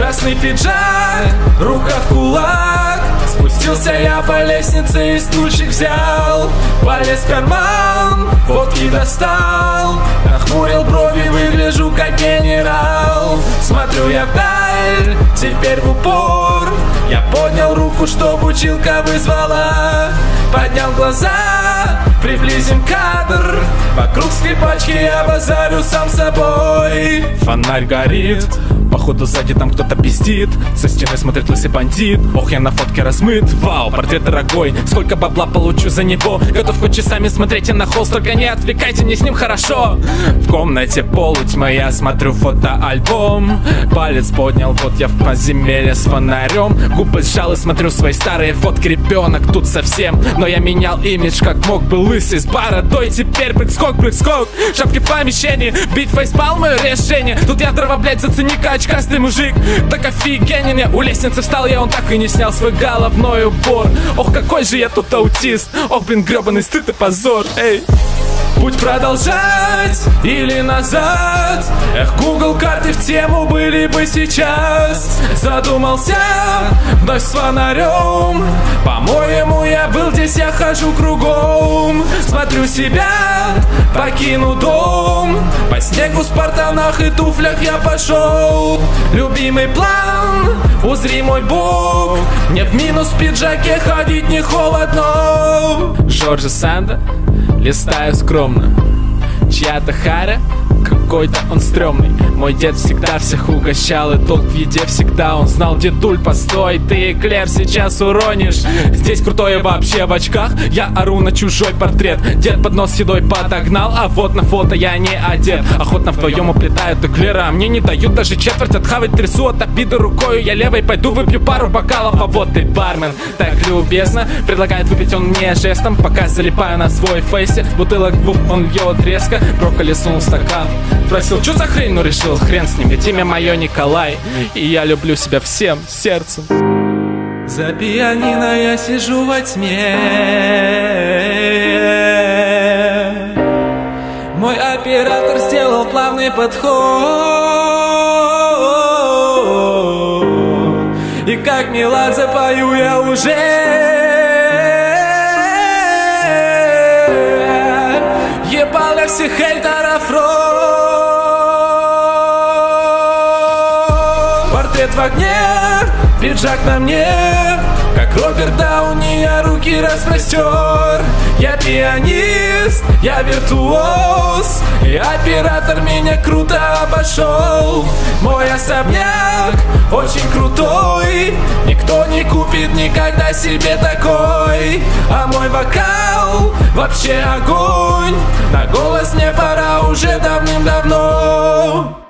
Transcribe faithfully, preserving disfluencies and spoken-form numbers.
Красный пиджак, рука в кулак. Спустился я по лестнице и стульчик взял. Полез в карман, водки достал. Нахмурил брови, выгляжу как генерал. Смотрю я вдаль, теперь в упор. Я поднял руку, чтоб училка вызвала. Поднял глаза, приблизим кадр. Вокруг скрипачки я базарю сам собой. Фонарь горит, походу сзади там кто-то пиздит. Со стены смотрит лысый бандит. Ох, я на фотке размыт. Вау, портрет дорогой. Сколько бабла получу за него. Готов хоть часами смотреть на холст. Только не отвлекайте, мне с ним хорошо. В комнате полутьма, я смотрю фотоальбом. Палец поднял, вот я в подземелье с фонарем. Губы сжал и смотрю свои старые фотки. Ребенок тут совсем, но я менял имидж как мог. Был лысый с бородой, теперь прыг-скок, прыг-скок. Шапки в помещении, бить фейспал мое решение. Тут я дрова, блять, зацени-ка, очкастый мужик. Так офигенен я, у лестницы встал я, он так и не снял свой головной убор. Ох, какой же я тут аутист. Ох, блин, гребаный стыд и позор. Эй, путь продолжать или назад? Эх, Google карты в тему были бы сейчас. Задумался вновь с фонарем. По-моему, я был здесь, я хожу кругом. Смотрю себя, покину дом. По снегу, спартанах и туфлях я пошел. Любимый план, узри мой бог. Мне в минус в пиджаке ходить не холодно. Жоржа Санда, листаю скромно. Чья-то харя, какой-то он стрёмный. Мой дед всегда всех угощал, и толк в еде всегда он знал. Дедуль, постой, ты эклер сейчас уронишь. Здесь крутое вообще в очках, я ору на чужой портрет. Дед поднос с едой подогнал, а вот на фото я не одет. Охотно вдвоем уплетают эклера, а мне не дают даже четверть отхавать. Трясу от обиды рукою, я левой пойду выпью пару бокалов. А вот и бармен так любезно предлагает выпить он мне жестом. Пока залипаю на свой фейсе, бутылок двух он льет резко. Брокколи сунул в стакан, спросил, что за хрень, ну решил, хрен с ним, ведь имя мое Николай. И я люблю себя всем сердцем. За пианино я сижу во тьме. Мой оператор сделал плавный подход. И как Меладзе пою я уже. Ебал я всех хейтеров рот. Портрет в огне, пиджак на мне. Как Роберт Дауни я руки распростер. Я пианист, я виртуоз. И оператор меня круто обошел. Мой особняк очень крутой. Никто не купит никогда себе такой. А мой вокал вообще огонь. На голос мне пора уже давным-давно.